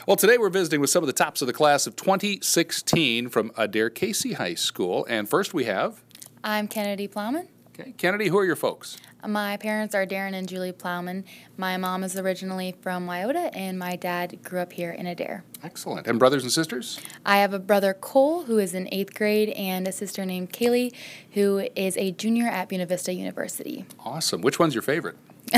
Well, today we're visiting with some of the tops of the class of 2016 from Adair Casey High School. And first we have... I'm Kennedy Plowman. Okay, Kennedy, who are your folks? My parents are Darren and Julie Plowman. My mom is originally from Wyoda, and my dad grew up here in Adair. Excellent. And brothers and sisters? I have a brother, Cole, who is in 8th grade, and a sister named Kaylee, who is a junior at Buena Vista University. Awesome. Which one's your favorite?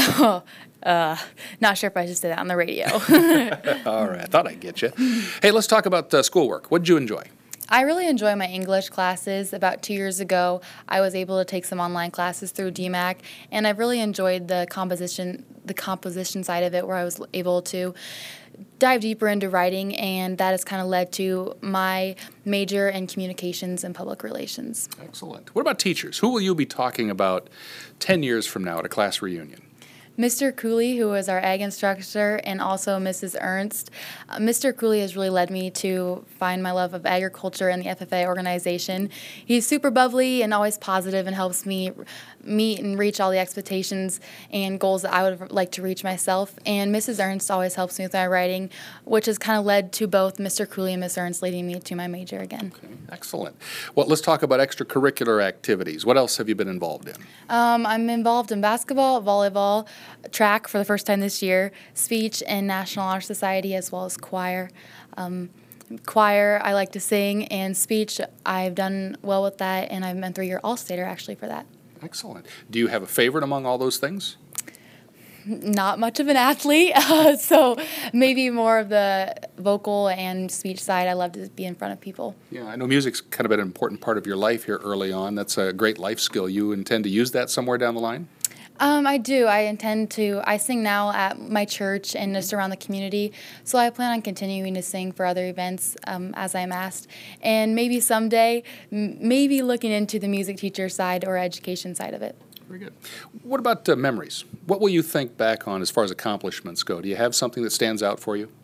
Not sure if I should say that on the radio. All right, I thought I'd get you. Hey, let's talk about schoolwork. What did you enjoy? I really enjoy my English classes. About 2 years ago, I was able to take some online classes through DMAC, and I really enjoyed the composition side of it, where I was able to dive deeper into writing, and that has kind of led to my major in communications and public relations. Excellent. What about teachers? Who will you be talking about 10 years from now at a class reunion? Mr. Cooley, who is our ag instructor, and also Mrs. Ernst. Mr. Cooley has really led me to find my love of agriculture and the FFA organization. He's super bubbly and always positive and helps me meet and reach all the expectations and goals that I would like to reach myself. And Mrs. Ernst always helps me with my writing, which has kind of led to both Mr. Cooley and Ms. Ernst leading me to my major again. Okay, excellent. Well, let's talk about extracurricular activities. What else have you been involved in? I'm involved in basketball, volleyball, track for the first time this year, speech, and National Honor Society, as well as choir. Choir, I like to sing, and speech, I've done well with that, and I've been 3-year All-Stater actually for that. Excellent. Do you have a favorite among all those things? Not much of an athlete, so maybe more of the vocal and speech side. I love to be in front of people. Yeah, I know music's kind of been an important part of your life here early on. That's a great life skill. You intend to use that somewhere down the line? I do. I intend to. I sing now at my church and just around the community, so I plan on continuing to sing for other events as I'm asked, and maybe someday, maybe looking into the music teacher side or education side of it. Very good. What about memories? What will you think back on as far as accomplishments go? Do you have something that stands out for you?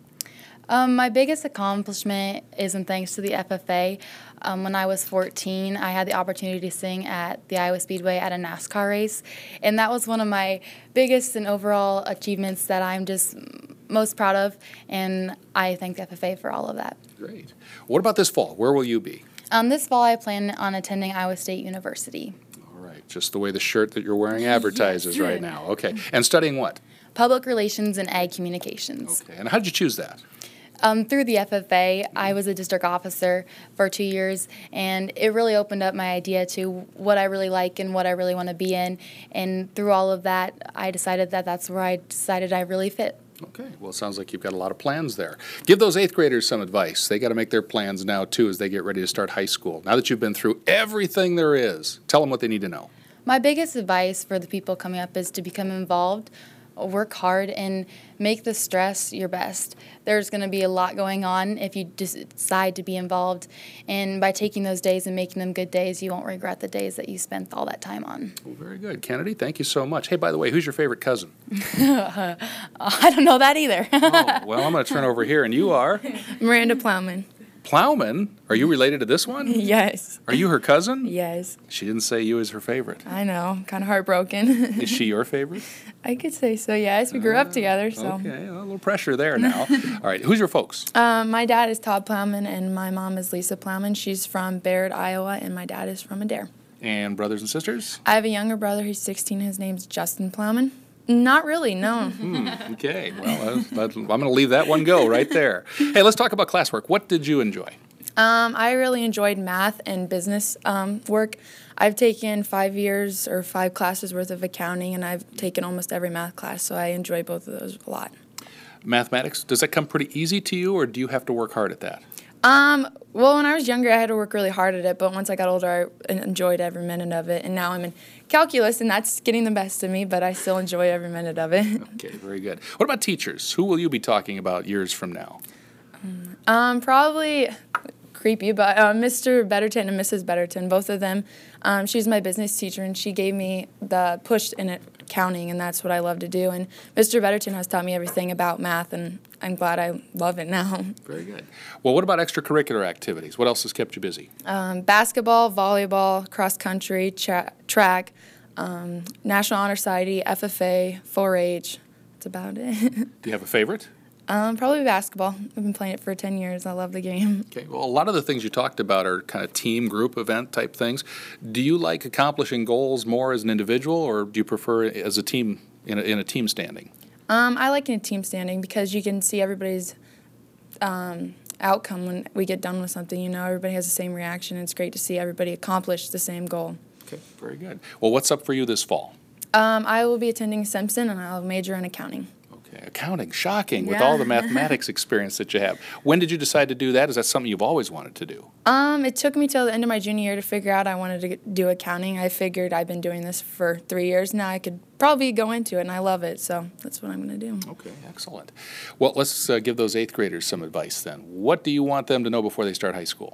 My biggest accomplishment is in thanks to the FFA. When I was 14, I had the opportunity to sing at the Iowa Speedway at a NASCAR race, and that was one of my biggest and overall achievements that I'm just most proud of, and I thank the FFA for all of that. Great. What about this fall? Where will you be? This fall, I plan on attending Iowa State University. All right, just the way the shirt that you're wearing advertises right now. Okay, and studying what? Public relations and ag communications. Okay, and how did you choose that? Through the FFA, I was a district officer for 2 years, and it really opened up my idea to what I really like and what I really want to be in. And through all of that, I decided that that's where I really fit. Okay, well, it sounds like you've got a lot of plans there. Give those 8th graders some advice. They got to make their plans now, too, as they get ready to start high school. Now that you've been through everything there is, tell them what they need to know. My biggest advice for the people coming up is to become involved, work hard, and make the stress your best. There's going to be a lot going on if you decide to be involved, and by taking those days and making them good days, you won't regret the days that you spent all that time on. Well, very good. Kennedy, thank you so much. Hey, by the way, who's your favorite cousin? I don't know that either. Oh, well, I'm going to turn over here, and you are? Miranda Plowman. Plowman? Are you related to this one? Yes. Are you her cousin? Yes. She didn't say you as her favorite. I know. I'm kind of heartbroken. Is she your favorite? I could say so, yes. We grew up together, so. Okay, a little pressure there now. All right, who's your folks? My dad is Todd Plowman, and my mom is Lisa Plowman. She's from Baird, Iowa, and my dad is from Adair. And brothers and sisters? I have a younger brother. He's 16. His name's Justin Plowman. Not really, no. Okay, well, I'm going to leave that one go right there. Hey, let's talk about classwork. What did you enjoy? I really enjoyed math and business work. I've taken 5 years or 5 classes worth of accounting, and I've taken almost every math class, so I enjoy both of those a lot. Mathematics, does that come pretty easy to you, or do you have to work hard at that? Well, when I was younger, I had to work really hard at it, but once I got older, I enjoyed every minute of it, and now I'm in calculus, and that's getting the best of me, but I still enjoy every minute of it. Okay, very good. What about teachers? Who will you be talking about years from now? Probably creepy, but Mr. Betterton and Mrs. Betterton, both of them. She's my business teacher, and she gave me the push in accounting, and that's what I love to do. And Mr. Betterton has taught me everything about math, and I'm glad I love it now. Very good. Well, what about extracurricular activities? What else has kept you busy? Basketball, volleyball, cross country, track, National Honor Society, FFA, 4-H. That's about it. Do you have a favorite? Probably basketball. I've been playing it for 10 years. I love the game. Okay, well, a lot of the things you talked about are kind of team group event type things. Do you like accomplishing goals more as an individual, or do you prefer as a team in a team standing? I like in a team standing because you can see everybody's outcome when we get done with something. You know, everybody has the same reaction. It's great to see everybody accomplish the same goal. Okay, very good. Well, what's up for you this fall? I will be attending Simpson, and I'll major in accounting. Okay, accounting, shocking, with Yeah. all the mathematics experience that you have. When did you decide to do that? Is that something you've always wanted to do? It took me till the end of my junior year to figure out I wanted to do accounting. I figured I've been doing this for 3 years now. I could probably go into it, and I love it, so that's what I'm going to do. Okay, excellent. Well, let's give those 8th graders some advice then. What do you want them to know before they start high school?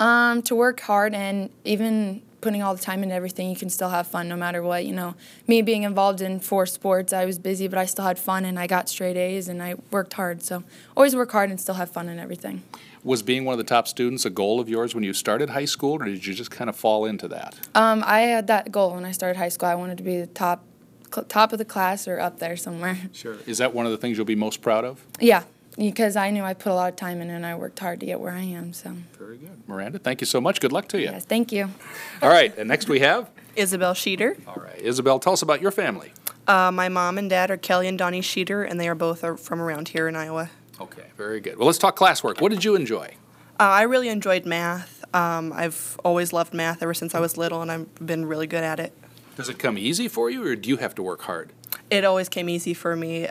To work hard, and even putting all the time into everything, you can still have fun no matter what. You know, me being involved in 4 sports, I was busy, but I still had fun, and I got straight A's, and I worked hard. So always work hard and still have fun in everything. Was being one of the top students a goal of yours when you started high school, or did you just kind of fall into that? I had that goal when I started high school. I wanted to be the top of the class or up there somewhere. Sure. Is that one of the things you'll be most proud of? Yeah, because I knew I put a lot of time in it, and I worked hard to get where I am. So Very good. Miranda, thank you so much. Good luck to you. yes, thank you. All right, and next we have, Isabel Sheeter. all right, Isabel, tell us about your family. My mom and dad are Kelly and Donnie Sheeter, and they are both from around here in Iowa. Okay, very good. Well, let's talk classwork. What did you enjoy? I really enjoyed math. I've always loved math ever since I was little, and I've been really good at it. Does it come easy for you, or do you have to work hard? It always came easy for me.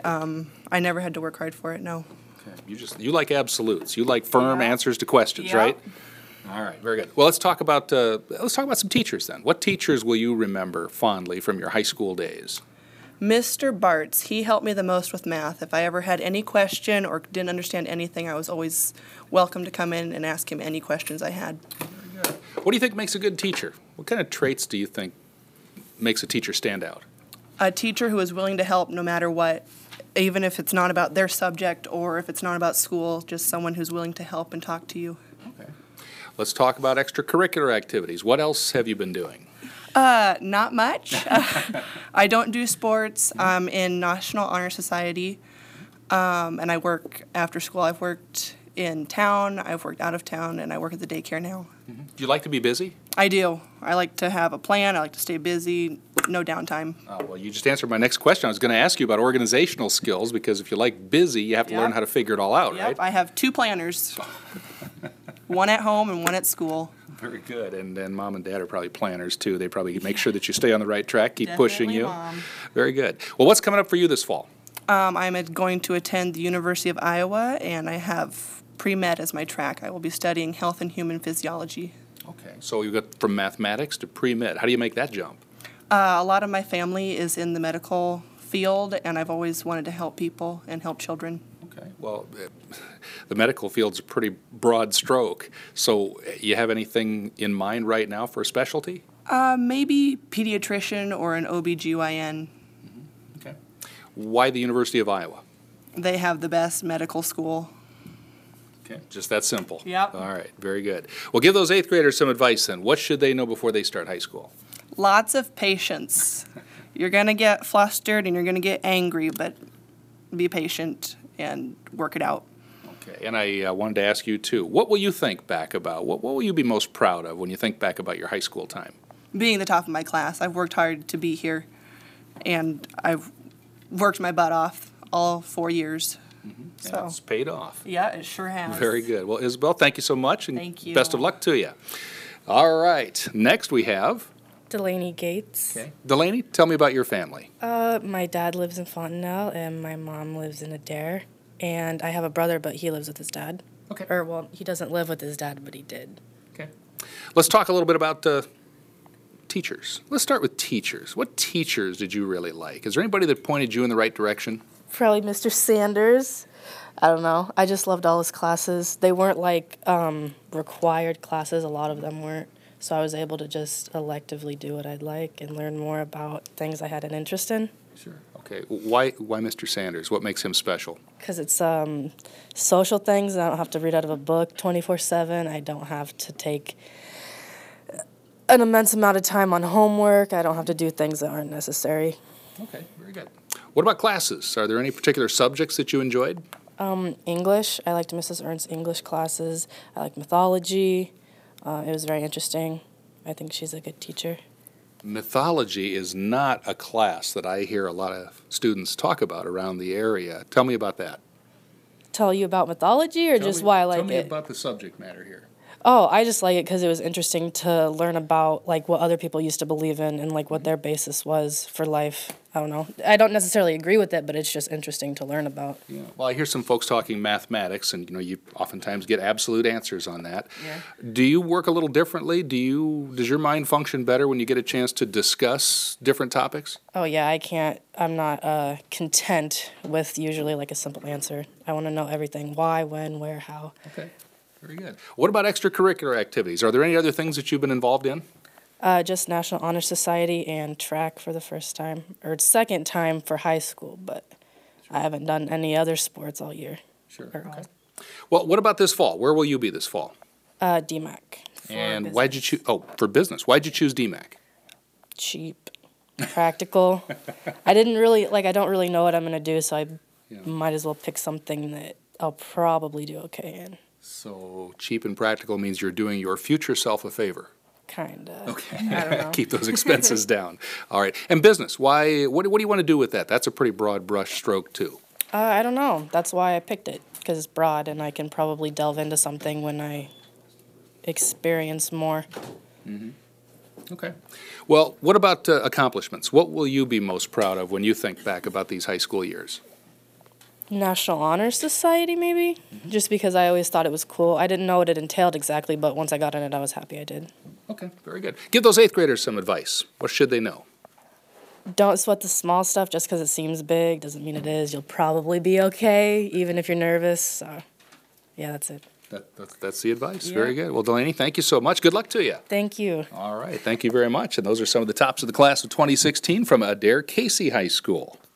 I never had to work hard for it, no. Okay. You like absolutes. You like firm Yeah. answers to questions, Yeah. right? All right, very good. Well, let's talk about some teachers then. What teachers will you remember fondly from your high school days? Mr. Bartz, he helped me the most with math. If I ever had any question or didn't understand anything, I was always welcome to come in and ask him any questions I had. What do you think makes a good teacher? What kind of traits do you think makes a teacher stand out? A teacher who is willing to help no matter what, even if it's not about their subject or if it's not about school, just someone who's willing to help and talk to you. Okay. Let's talk about extracurricular activities. What else have you been doing? Not much. I don't do sports. I'm in National Honor Society, and I work after school. I've worked in town, I've worked out of town, and I work at the daycare now. Do you like to be busy? I do. I like to have a plan. I like to stay busy, no downtime. Well, you just answered my next question. I was going to ask you about organizational skills, because if you like busy, you have to Yep. learn how to figure it all out, Yep, right? I have 2 planners, one at home and one at school. Very good. And then mom and dad are probably planners too. They probably make sure that you stay on the right track, keep pushing Definitely you. Mom. Very good. Well, what's coming up for you this fall? I'm going to attend the University of Iowa, and I have pre-med as my track. I will be studying health and human physiology. Okay. So you got from mathematics to pre-med. How do you make that jump? A lot of my family is in the medical field, and I've always wanted to help people and help children. Okay. Well, the medical field's a pretty broad stroke. So you have anything in mind right now for a specialty? Maybe pediatrician or an OBGYN. Okay. Why the University of Iowa? They have the best medical school. Okay. Just that simple. Yep. All right. Very good. Well, give those 8th graders some advice then. What should they know before they start high school? Lots of patience. You're going to get flustered and you're going to get angry, but be patient and work it out. Okay. And I wanted to ask you, too, what will you think back about? What will you be most proud of when you think back about your high school time? Being the top of my class, I've worked hard to be here, and I've worked my butt off all 4 years. So, And it's paid off. yeah, it sure has. Very good. Well, Isabel, thank you so much, and Thank you. best of luck to you. All right. Next we have Delaney Gates. Delaney. Tell me about your family. My dad lives in Fontenelle, and my mom lives in Adair. And I have a brother, but he lives with his dad. Okay. Or, well, he doesn't live with his dad, but he did. Okay. Let's talk a little bit about teachers. Let's start with teachers. What teachers did you really like? Is there anybody that pointed you in the right direction? Probably Mr. Sanders. I don't know. I just loved all his classes. They weren't like required classes. A lot of them weren't. So I was able to just electively do what I'd like and learn more about things I had an interest in. Sure. Okay. Why Mr. Sanders? What makes him special? Because it's social things. I don't have to read out of a book 24/7. I don't have to take an immense amount of time on homework. I don't have to do things that aren't necessary. Okay. Very good. What about classes? Are there any particular subjects that you enjoyed? English. I liked Mrs. Ernst's English classes. I liked mythology. It was very interesting. I think she's a good teacher. Mythology is not a class that I hear a lot of students talk about around the area. Tell me about that. Tell you about mythology or just why I like it? Tell me about the subject matter here. Oh, I just like it because it was interesting to learn about like what other people used to believe in and like what their basis was for life. I don't know. I don't necessarily agree with it, but it's just interesting to learn about. Yeah. Well, I hear some folks talking mathematics, and you oftentimes get absolute answers on that. Yeah. Do you work a little differently? Does your mind function better when you get a chance to discuss different topics? Oh yeah, I'm not content with usually like a simple answer. I want to know everything: why, when, where, how. Okay. Very good. What about extracurricular activities? Are there any other things that you've been involved in? Just National Honor Society and track for the first time, or second time for high school, but I haven't done any other sports all year. Sure. Or Okay. Well, what about this fall? Where will you be this fall? DMAC. And why'd you choose? Oh, for business. Why'd you choose DMAC? Cheap, practical. I don't really know what I'm going to do, so I might as well pick something that I'll probably do okay in. So cheap and practical means you're doing your future self a favor. Kinda. Okay. I don't know. Keep those expenses down. All right. And business. Why? What do you want to do with that? That's a pretty broad brush stroke too. I don't know. That's why I picked it, because it's broad and I can probably delve into something when I experience more. Okay. Well, what about accomplishments? What will you be most proud of when you think back about these high school years? National Honor Society, maybe? Just because I always thought it was cool. I didn't know what it entailed exactly, but once I got in it, I was happy I did. Okay. Very good. Give those eighth graders some advice. What should they know? Don't sweat the small stuff just because it seems big. Doesn't mean it is. You'll probably be okay, even if you're nervous. So, yeah, that's it. That's the advice. Yeah. Very good. Well, Delaney, thank you so much. Good luck to you. Thank you. All right. Thank you very much. And those are some of the tops of the class of 2016 from Adair Casey High School.